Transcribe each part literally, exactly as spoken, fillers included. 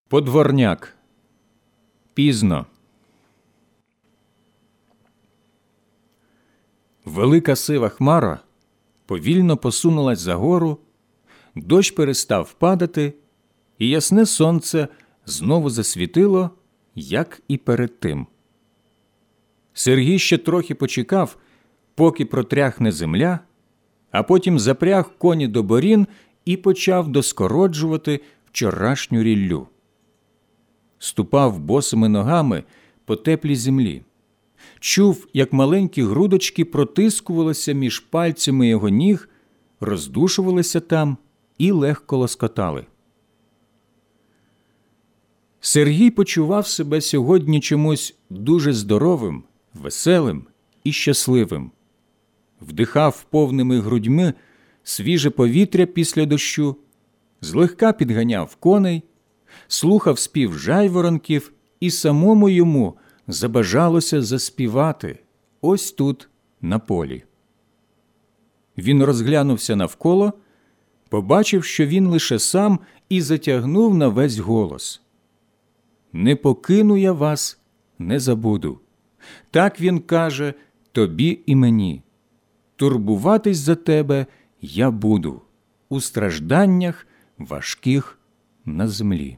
Подворняк. Пізно. Велика сива хмара повільно посунулась за гору, дощ перестав падати, і ясне сонце знову засвітило, як і перед тим. Сергій ще трохи почекав, поки протряхне земля, а потім запряг коні до борін і почав доскороджувати вчорашню ріллю. Ступав босими ногами по теплій землі. Чув, як маленькі грудочки протискувалися між пальцями його ніг, роздушувалися там і легко лоскотали. Сергій почував себе сьогодні чомусь дуже здоровим, веселим і щасливим. Вдихав повними грудьми свіже повітря після дощу, злегка підганяв коней, слухав спів жайворонків, і самому йому забажалося заспівати ось тут, на полі. Він розглянувся навколо, побачив, що він лише сам, і затягнув на весь голос. «Не покину я вас, не забуду. Так він каже тобі і мені. Турбуватись за тебе я буду у стражданнях важких на землі».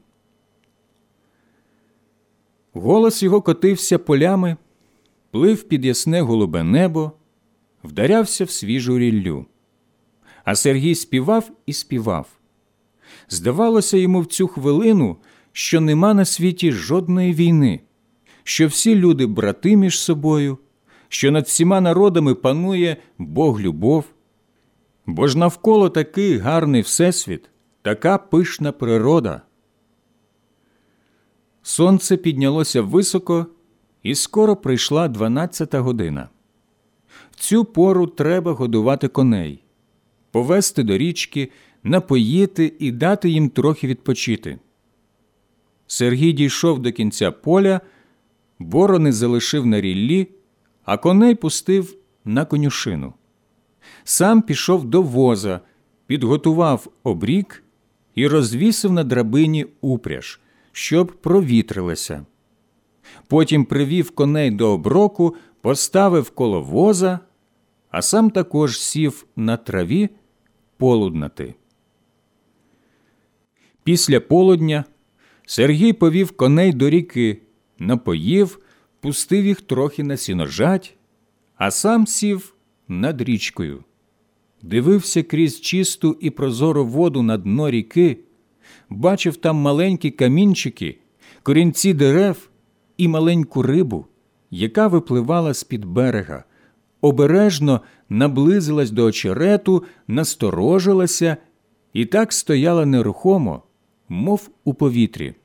Голос його котився полями, плив під ясне голубе небо, вдарявся в свіжу ріллю. А Сергій співав і співав. Здавалося йому в цю хвилину, що нема на світі жодної війни, що всі люди брати між собою, що над всіма народами панує Бог-любов. Бо ж навколо такий гарний всесвіт, така пишна природа. Сонце піднялося високо, і скоро прийшла дванадцята година. В цю пору треба годувати коней, повести до річки, напоїти і дати їм трохи відпочити. Сергій дійшов до кінця поля, борони залишив на ріллі, а коней пустив на конюшину. Сам пішов до воза, підготував обрік і розвісив на драбині упряж, щоб провітрилася. Потім привів коней до оброку, поставив коло воза, а сам також сів на траві полуднати. Після полудня Сергій повів коней до ріки, напоїв, пустив їх трохи на сіножать, а сам сів над річкою. Дивився крізь чисту і прозору воду на дно ріки, бачив там маленькі камінчики, корінці дерев і маленьку рибу, яка випливала з-під берега, обережно наблизилась до очерету, насторожилася і так стояла нерухомо, мов у повітрі.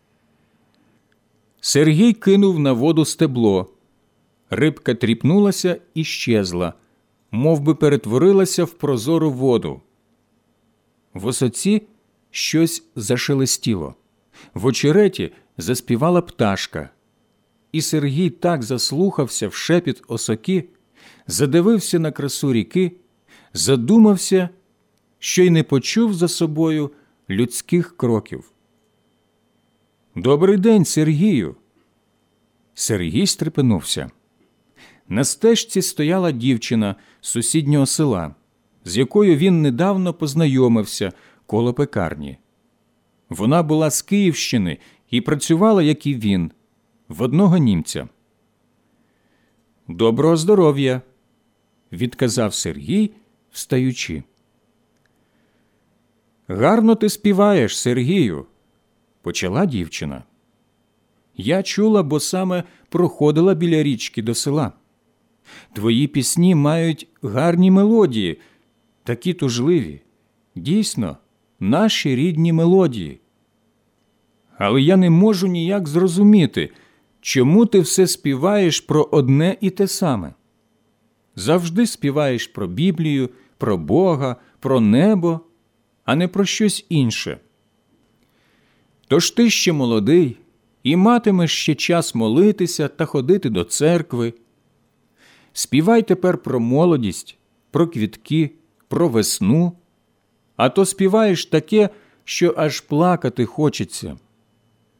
Сергій кинув на воду стебло. Рибка тріпнулася і щезла, мов би перетворилася в прозору воду. В осоці щось зашелестіло. В очереті заспівала пташка. І Сергій так заслухався в шепіт осоки, задивився на красу ріки, задумався, що й не почув за собою людських кроків. «Добрий день, Сергію!» Сергій стрепенувся. На стежці стояла дівчина з сусіднього села, з якою він недавно познайомився коло пекарні. Вона була з Київщини і працювала, як і він, в одного німця. «Доброго здоров'я!» – відказав Сергій, встаючи. «Гарно ти співаєш, Сергію!» – почала дівчина. «Я чула, бо саме проходила біля річки до села. Твої пісні мають гарні мелодії, такі тужливі. Дійсно, наші рідні мелодії. Але я не можу ніяк зрозуміти, чому ти все співаєш про одне і те саме. Завжди співаєш про Біблію, про Бога, про небо, а не про щось інше. Тож ти ще молодий і матимеш ще час молитися та ходити до церкви. Співай тепер про молодість, про квітки, про весну, а то співаєш таке, що аж плакати хочеться.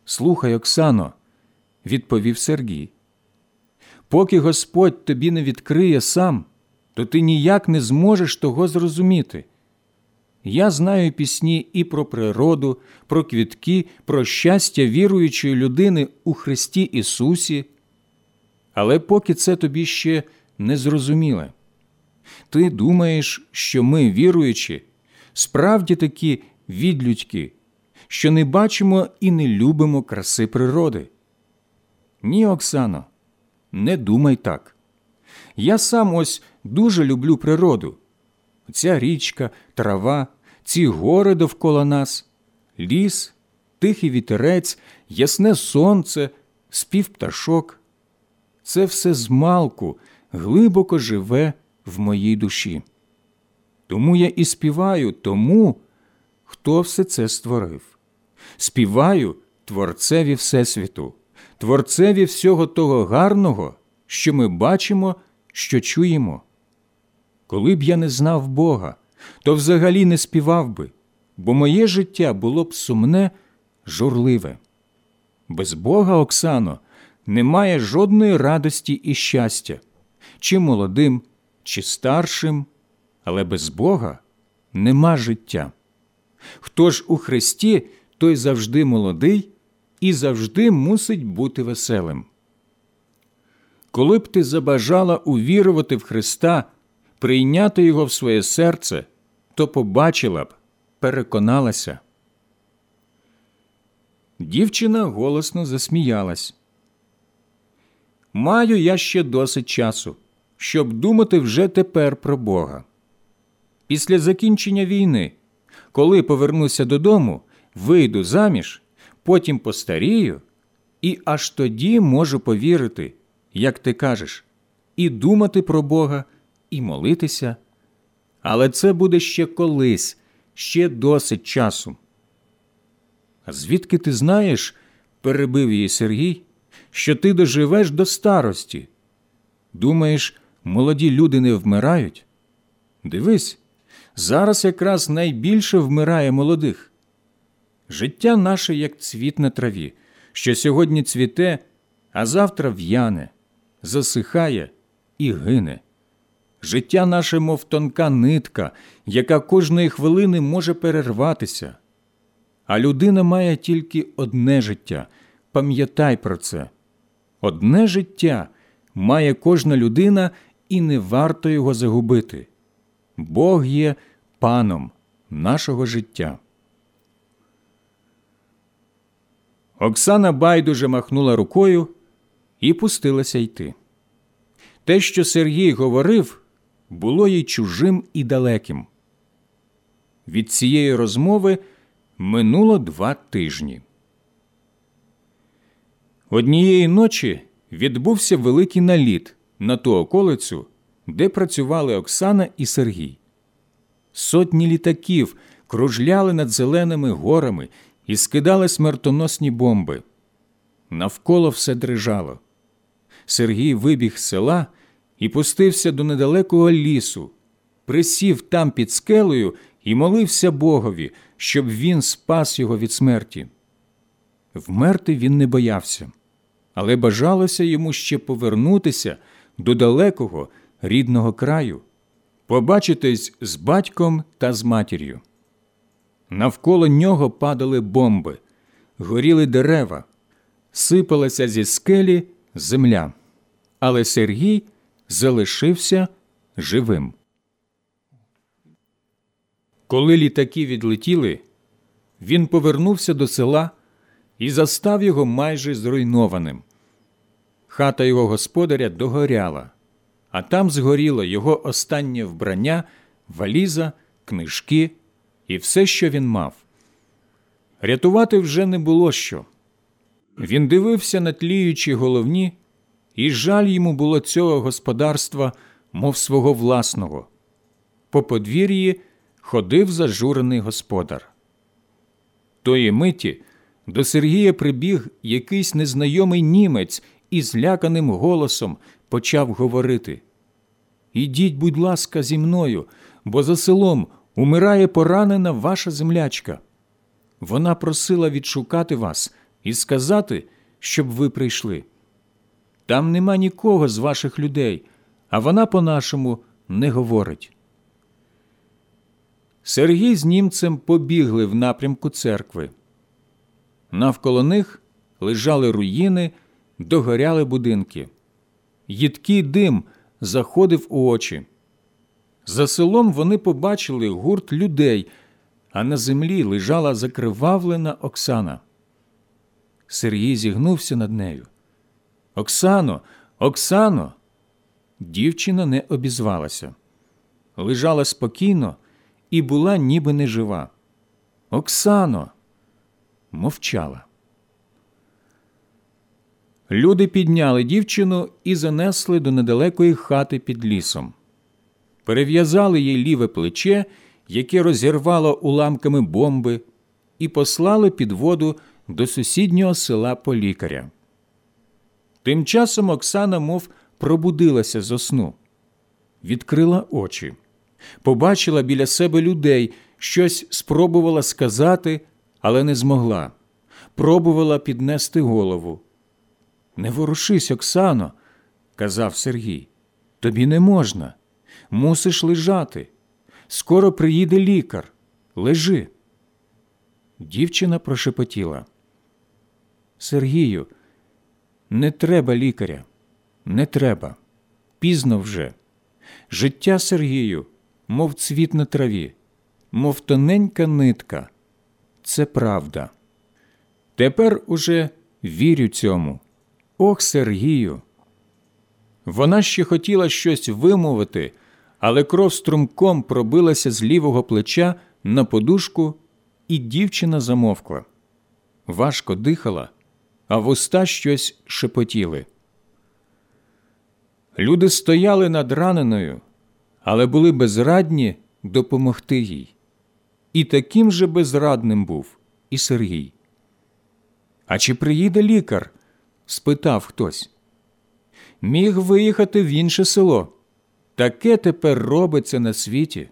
Слухай, Оксано, – відповів Сергій. Поки Господь тобі не відкриє сам, то ти ніяк не зможеш того зрозуміти. Я знаю пісні і про природу, про квітки, про щастя віруючої людини у Христі Ісусі, але поки це тобі ще не зрозуміле. Ти думаєш, що ми, віруючі, справді такі відлюдьки, що не бачимо і не любимо краси природи. Ні, Оксано, не думай так. Я сам ось дуже люблю природу. Ця річка, трава, ці гори довкола нас, ліс, тихий вітерець, ясне сонце, спів пташок. Це все змалку глибоко живе в моїй душі. Тому я і співаю тому, хто все це створив. Співаю Творцеві Всесвіту, Творцеві всього того гарного, що ми бачимо, що чуємо. Коли б я не знав Бога, то взагалі не співав би, бо моє життя було б сумне, журливе. Без Бога, Оксано, немає жодної радості і щастя, чи молодим, чи старшим, але без Бога нема життя. Хто ж у Христі, той завжди молодий і завжди мусить бути веселим. Коли б ти забажала увірувати в Христа, прийняти Його в своє серце, то побачила б, переконалася. Дівчина голосно засміялась. Маю я ще досить часу, щоб думати вже тепер про Бога. Після закінчення війни, коли повернуся додому, вийду заміж, потім постарію, і аж тоді можу повірити, як ти кажеш, і думати про Бога, і молитися. Але це буде ще колись, ще досить часу. А звідки ти знаєш, перебив її Сергій, що ти доживеш до старості? Думаєш, молоді люди не вмирають? Дивись, зараз якраз найбільше вмирає молодих. Життя наше, як цвіт на траві, що сьогодні цвіте, а завтра в'яне, засихає і гине. Життя наше, мов тонка нитка, яка кожної хвилини може перерватися. А людина має тільки одне життя. Пам'ятай про це. Одне життя має кожна людина, і не варто його загубити. Бог є паном нашого життя. Оксана байдуже махнула рукою і пустилася йти. Те, що Сергій говорив, було їй чужим і далеким. Від цієї розмови минуло два тижні. Однієї ночі відбувся великий наліт на ту околицю, де працювали Оксана і Сергій. Сотні літаків кружляли над зеленими горами і скидали смертоносні бомби. Навколо все дрижало. Сергій вибіг з села і пустився до недалекого лісу, присів там під скелею і молився Богові, щоб він спас його від смерті. Вмерти він не боявся, але бажалося йому ще повернутися до далекого рідного краю, побачитись з батьком та з матір'ю. Навколо нього падали бомби, горіли дерева, сипалася зі скелі земля, але Сергій залишився живим. Коли літаки відлетіли, він повернувся до села і застав його майже зруйнованим. Хата його господаря догоряла, а там згоріло його останнє вбрання, валіза, книжки і все, що він мав. Рятувати вже не було що. Він дивився на тліючі головні, і жаль йому було цього господарства, мов свого власного. По подвір'ї ходив зажурений господар. Тої миті до Сергія прибіг якийсь незнайомий німець і зляканим голосом почав говорити: «Ідіть, будь ласка, зі мною, бо за селом умирає поранена ваша землячка. Вона просила відшукати вас і сказати, щоб ви прийшли. Там нема нікого з ваших людей, а вона по-нашому не говорить». Сергій з німцем побігли в напрямку церкви. Навколо них лежали руїни, догоряли будинки. Їдкий дим заходив у очі. За селом вони побачили гурт людей, а на землі лежала закривавлена Оксана. Сергій зігнувся над нею. «Оксано! Оксано!» Дівчина не обізвалася. Лежала спокійно і була ніби нежива. «Оксано!» мовчала. Люди підняли дівчину і занесли до недалекої хати під лісом. Перев'язали їй ліве плече, яке розірвало уламками бомби, і послали під воду до сусіднього села по лікаря. Тим часом Оксана мов пробудилася зо сну. Відкрила очі. Побачила біля себе людей, щось спробувала сказати, але не змогла. Пробувала піднести голову. «Не ворушись, Оксано», – казав Сергій. «Тобі не можна. Мусиш лежати. Скоро приїде лікар. Лежи». Дівчина прошепотіла. «Сергію, не треба лікаря. Не треба. Пізно вже. Життя, Сергію, мов цвіт на траві, мов тоненька нитка. Це правда. Тепер уже вірю цьому. Ох, Сергію!» Вона ще хотіла щось вимовити, але кров струмком пробилася з лівого плеча на подушку, і дівчина замовкла. Важко дихала, а вуста щось шепотіли. Люди стояли над раненою, але були безрадні допомогти їй. І таким же безрадним був і Сергій. «А чи приїде лікар?» – спитав хтось. «Міг виїхати в інше село. Таке тепер робиться на світі».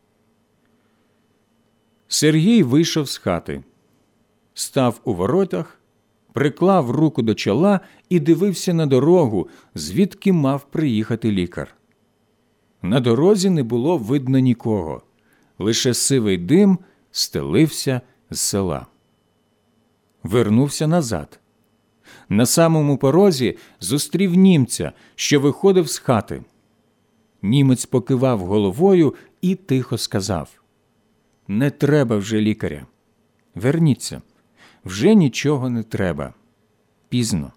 Сергій вийшов з хати. Став у воротах, приклав руку до чола і дивився на дорогу, звідки мав приїхати лікар. На дорозі не було видно нікого. Лише сивий дим стелився з села. Вернувся назад. На самому порозі зустрів німця, що виходив з хати. Німець покивав головою і тихо сказав: «Не треба вже лікаря. Верніться. Вже нічого не треба. Пізно».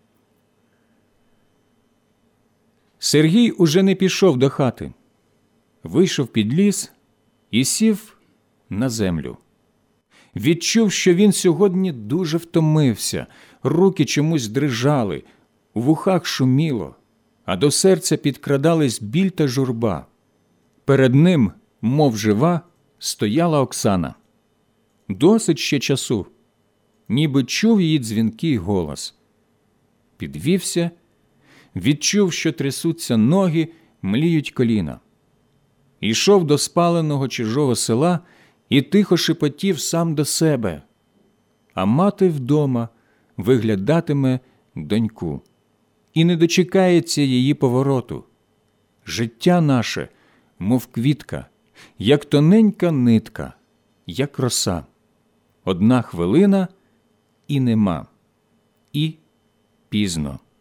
Сергій уже не пішов до хати. Вийшов під ліс і сів на землю. Відчув, що він сьогодні дуже втомився, руки чомусь дрижали, у вухах шуміло, а до серця підкрадались біль та журба. Перед ним, мов жива, стояла Оксана. Досить ще часу, ніби чув її дзвінкий голос. Підвівся, відчув, що трясуться ноги, мліють коліна. Ішов до спаленого чужого села і тихо шепотів сам до себе. А мати вдома виглядатиме доньку і не дочекається її повороту. Життя наше, мов квітка, як тоненька нитка, як роса. Одна хвилина – і нема, і пізно.